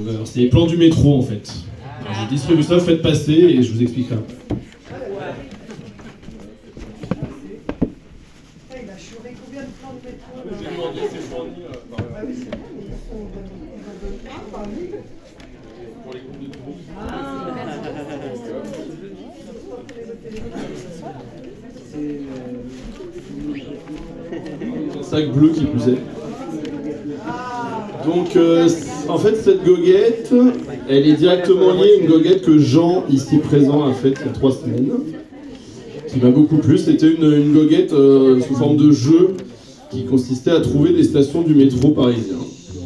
alors, c'est les plans du métro en fait. Alors, je distribue ça, faites passer et je vous expliquerai après. Il a churé combien de plans de métro là? J'ai demandé, c'est fourni par Ah oui, c'est vrai, mais ils en donnent un par ligne. pour les groupes de tourisme. Un sac bleu qui plus est. Donc, en fait, cette goguette, elle est directement liée à une goguette que Jean, ici présent, a faite il y a 3 semaines, qui m'a beaucoup plu. C'était une goguette sous forme de jeu qui consistait à trouver des stations du métro parisien.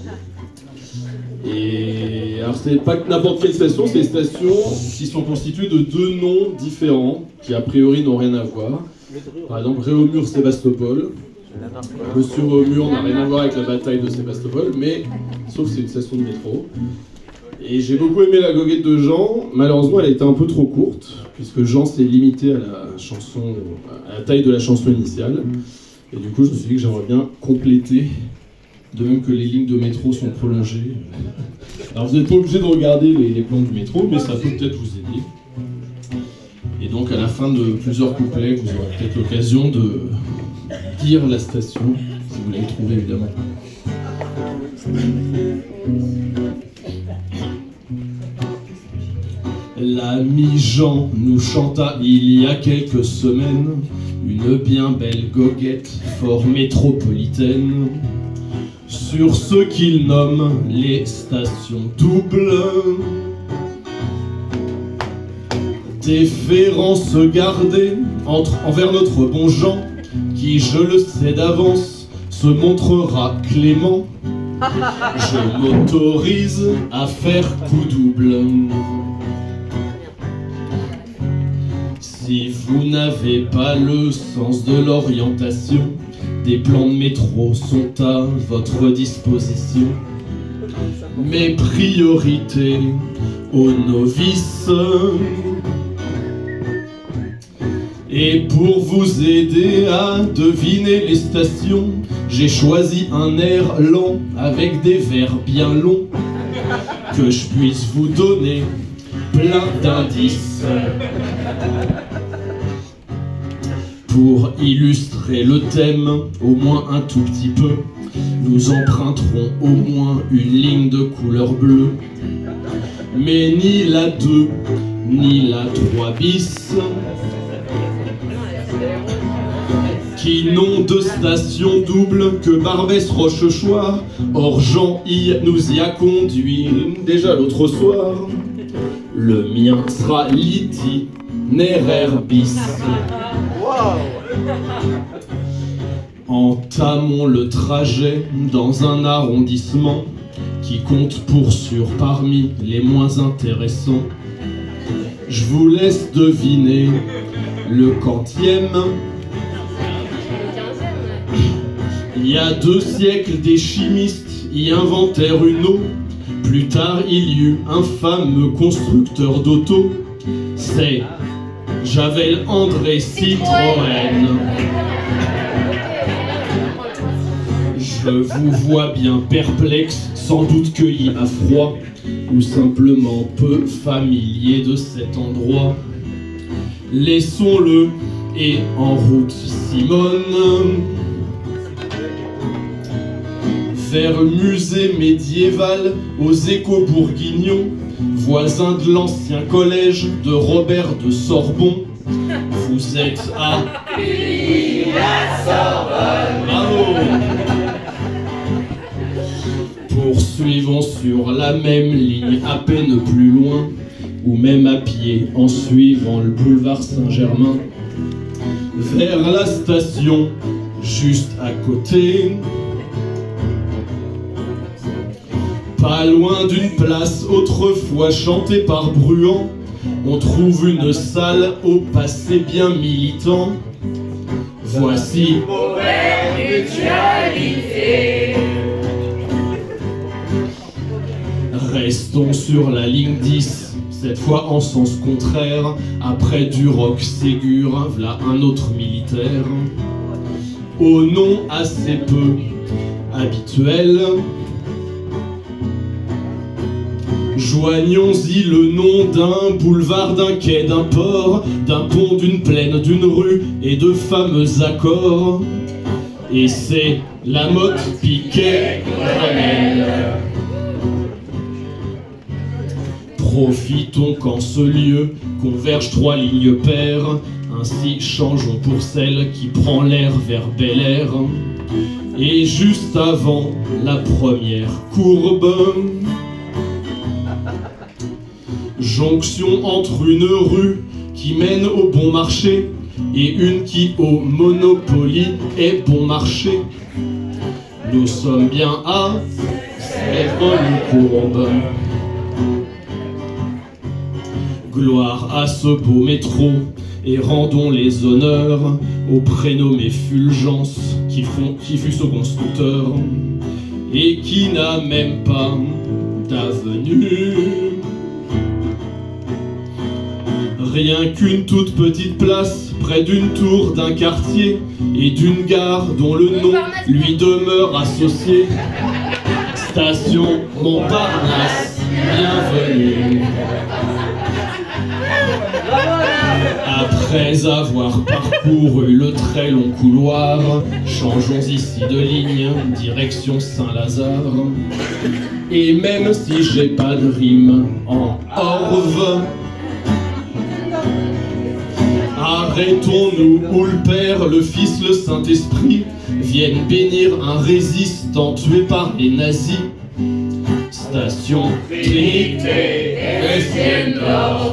Et alors, c'est pas que n'importe quelle station, c'est des stations qui sont constituées de 2 noms différents, qui a priori n'ont rien à voir. Par exemple, Réaumur-Sébastopol. Monsieur Réaumur n'a rien à voir avec la bataille de Sébastopol, mais sauf que c'est une station de métro. Et j'ai beaucoup aimé la goguette de Jean. Malheureusement, elle a été un peu trop courte, puisque Jean s'est limité à la taille de la chanson initiale. Et du coup, je me suis dit que j'aimerais bien compléter, de même que les lignes de métro sont prolongées. Alors, vous n'êtes pas obligé de regarder les plans du métro, mais ça peut peut-être vous aider. Et donc, à la fin de plusieurs couplets, vous aurez peut-être l'occasion de dire la station, si vous l'avez trouvée évidemment. L'ami Jean nous chanta il y a quelques semaines une bien belle goguette fort métropolitaine sur ce qu'il nomme les stations doubles. Déférence gardée envers notre bon Jean, qui, je le sais d'avance, se montrera clément. Je m'autorise à faire coup double. Si vous n'avez pas le sens de l'orientation, des plans de métro sont à votre disposition. Mes priorités aux novices. Et pour vous aider à deviner les stations, j'ai choisi un air lent avec des vers bien longs, que je puisse vous donner plein d'indices. Pour illustrer le thème, au moins un tout petit peu, nous emprunterons au moins une ligne de couleur bleue. Mais ni la 2, ni la 3 bis, qui n'ont de station double que Barbès-Rochechouart. Or Jean nous y a conduit déjà l'autre soir. Le mien sera l'itinéraire bis. Entamons le trajet dans un arrondissement qui compte pour sûr parmi les moins intéressants. Je vous laisse deviner le quantième. Il y a 2 siècles, des chimistes y inventèrent une eau. Plus tard, il y eut un fameux constructeur d'auto. C'est Javel André Citroën. Je vous vois bien perplexe, sans doute cueilli à froid, ou simplement peu familier de cet endroit. Laissons-le et en route Simone, vers le musée médiéval aux échos bourguignons, voisin de l'ancien collège de Robert de Sorbon. Vous êtes à la Sorbonne. Bravo. Poursuivons sur la même ligne, à peine plus loin, ou même à pied en suivant le boulevard Saint-Germain, vers la station juste à côté. Pas loin d'une place autrefois chantée par Bruant, on trouve une salle au passé bien militant. Voici Mauvaise Mutualité. Restons sur la ligne 10, cette fois en sens contraire. Après Duroc, Ségur, v'là un autre militaire, au nom assez peu habituel. Joignons-y le nom d'un boulevard, d'un quai, d'un port, d'un pont, d'une plaine, d'une rue et de fameux accords. Et c'est la Motte Piquet-Grenelle. Profitons qu'en ce lieu convergent 3 lignes paires. Ainsi changeons pour celle qui prend l'air vers Bel Air. Et juste avant la première courbe, jonction entre une rue qui mène au bon marché et une qui au Monopoly est bon marché. Nous sommes bien à Sèvres-Courbe. Gloire à ce beau métro et rendons les honneurs au prénommé Fulgence qui fut ce constructeur et qui n'a même pas d'avenue. Rien qu'une toute petite place près d'une tour d'un quartier et d'une gare dont le nom lui demeure associé. Station Montparnasse, bienvenue. Après avoir parcouru le très long couloir, changeons ici de ligne, direction Saint-Lazare. Et même si j'ai pas de rime en orve, arrêtons-nous où le Père, le Fils, le Saint-Esprit viennent bénir un résistant tué par les nazis. Station Trinité, Estienne-Nord.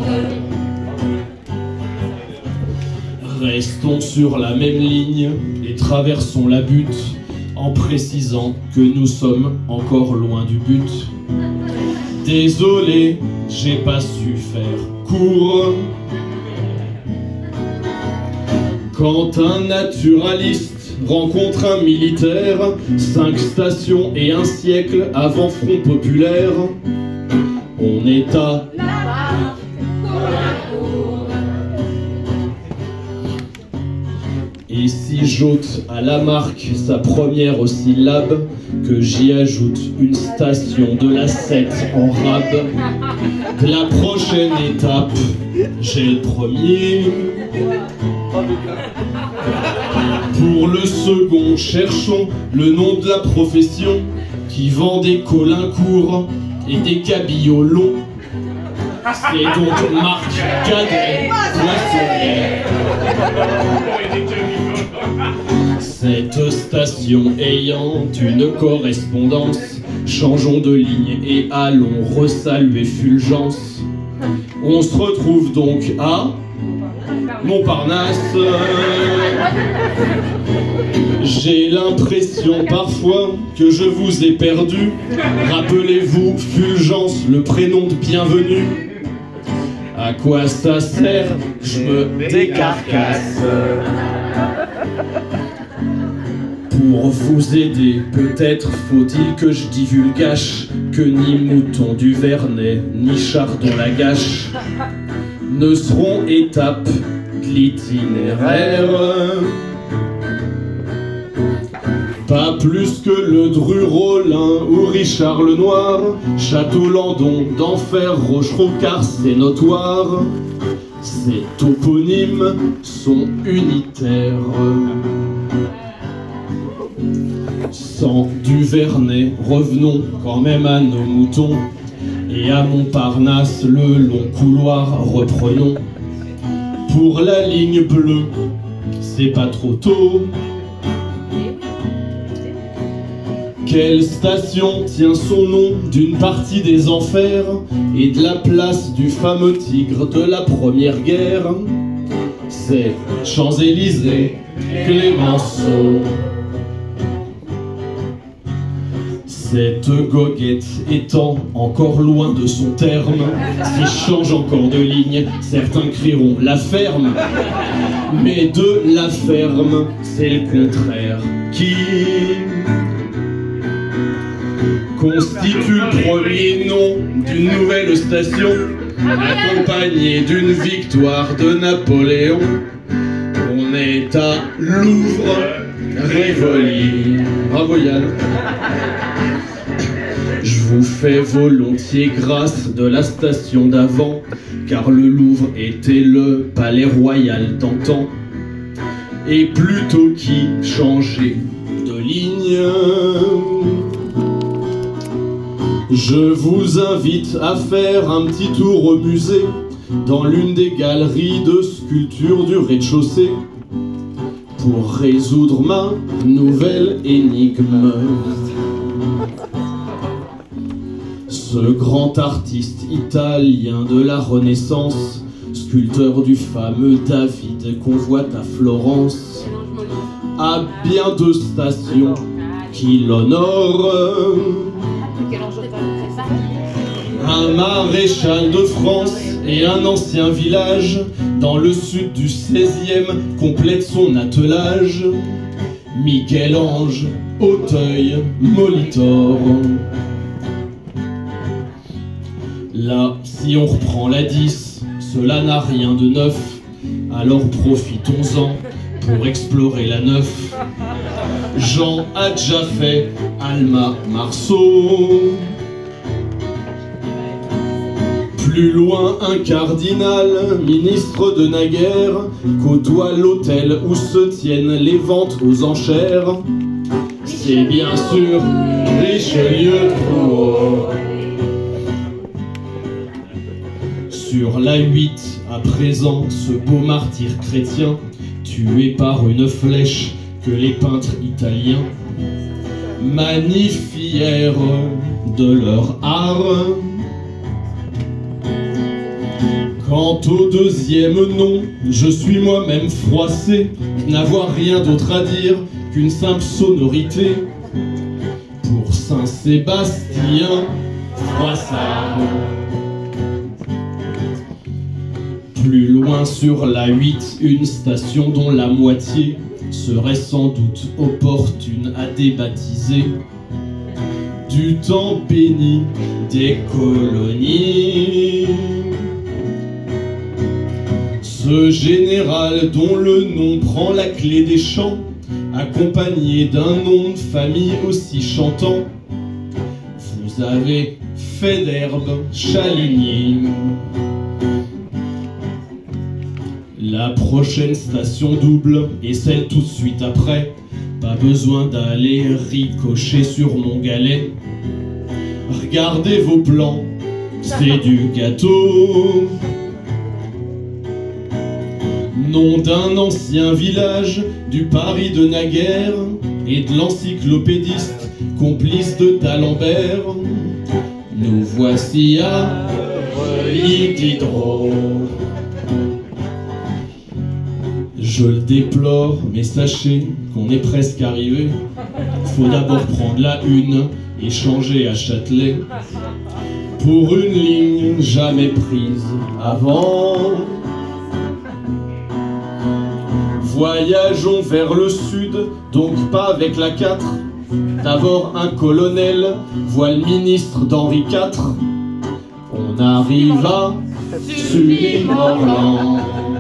Restons sur la même ligne et traversons la butte en précisant que nous sommes encore loin du but. Désolé, j'ai pas su faire court. Quand un naturaliste rencontre un militaire, 5 stations et un siècle avant Front Populaire, on est à Et si j'ôte à la marque sa première syllabe, que j'y ajoute une station de la 7 en rab, de la prochaine étape, j'ai le premier. Pour le second, cherchons le nom de la profession qui vend des Colincourt et des cabillots longs. C'est donc Marc Cadet Poissonnière. Cette station ayant une correspondance, changeons de ligne et allons resaluer Fulgence. On se retrouve donc à Montparnasse. J'ai l'impression parfois que je vous ai perdu. Rappelez-vous Fulgence, le prénom de bienvenue. À quoi ça sert? Je me décarcasse. Pour vous aider, peut-être faut-il que je divulgache que ni Mouton du Vernet, ni Chardon la Gâche ne seront étapes de l'itinéraire. Pas plus que le Dru-Rollin ou Richard le Noir, Château-Landon, d'Enfer, Rochereau-Car, c'est notoire. Ces toponymes sont unitaires. Sans du Vernet, revenons quand même à nos moutons. Et à Montparnasse, le long couloir, reprenons. Pour la ligne bleue, c'est pas trop tôt. Quelle station tient son nom d'une partie des enfers et de la place du fameux tigre de la Première Guerre? C'est Champs-Élysées, Clémenceau. Cette goguette étant encore loin de son terme, si je change encore de ligne, certains crieront la ferme. Mais de la ferme, c'est le contraire qui constitue le premier nom d'une nouvelle station, accompagnée d'une victoire de Napoléon. On est à Louvre, Rivoli. Bravo Yann. Je vous fais volontiers grâce de la station d'avant, car le Louvre était le palais royal d'antan. Et plutôt qu'y changer de ligne, je vous invite à faire un petit tour au musée, dans l'une des galeries de sculptures du rez-de-chaussée, pour résoudre ma nouvelle énigme. Ce grand artiste italien de la Renaissance, sculpteur du fameux David qu'on voit à Florence, a bien deux stations qui l'honorent. Un maréchal de France et un ancien village dans le sud du 16e complète son attelage. Michel-Ange, Auteuil, Molitor. Là, si on reprend la 10, cela n'a rien de neuf, alors profitons-en pour explorer la 9. Jean a déjà fait Alma Marceau. Plus loin, un cardinal, ministre de naguère, côtoie l'hôtel où se tiennent les ventes aux enchères. C'est bien sûr Richelieu Drouot. Sur la 8, à présent, ce beau martyr chrétien, tué par une flèche que les peintres italiens magnifièrent de leur art. Quant au deuxième nom, je suis moi-même froissé, n'avoir rien d'autre à dire qu'une simple sonorité. Pour Saint-Sébastien, Froissart. Plus loin sur la 8, une station dont la moitié serait sans doute opportune à débaptiser. Du temps béni des colonies. Ce général dont le nom prend la clé des champs, accompagné d'un nom de famille aussi chantant, vous avez fait d'herbe Chaligny. La prochaine station double et celle tout de suite après, pas besoin d'aller ricocher sur mon galet. Regardez vos plans, c'est du gâteau. Nom d'un ancien village du Paris de naguère et de l'encyclopédiste complice de d'Alembert. Nous voici à Diderot. Je le déplore, mais sachez qu'on est presque arrivé. Faut d'abord prendre la une et changer à Châtelet pour une ligne jamais prise avant. Voyageons vers le sud, donc pas avec la 4. D'abord un colonel voit le ministre d'Henri IV. On arrive à Sully-Morland.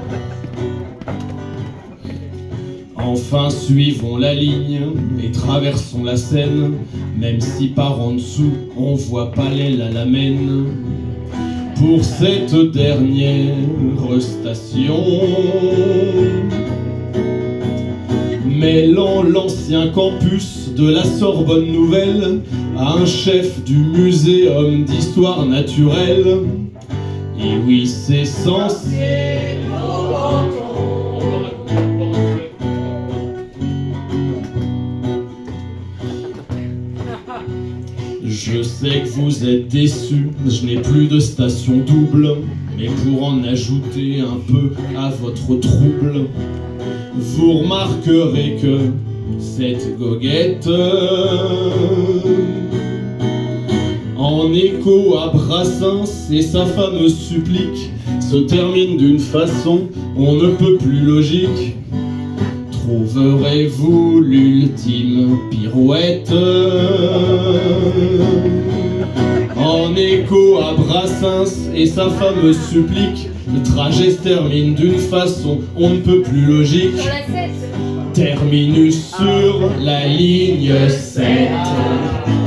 Enfin suivons la ligne et traversons la Seine, même si par en dessous on voit pas l'aile à la Maine. Pour cette dernière station, mêlant l'ancien campus de la Sorbonne Nouvelle à un chef du muséum d'histoire naturelle. Et oui, c'est censé. Je sais que vous êtes déçus, je n'ai plus de station double, mais pour en ajouter un peu à votre trouble, vous remarquerez que cette goguette, en écho à Brassens et sa fameuse supplique, se termine d'une façon on ne peut plus logique. Trouverez-vous l'ultime pirouette? En écho à Brassens et sa fameuse supplique, le trajet se termine d'une façon on ne peut plus logique. Sur la 7. Terminus sur la ligne 7.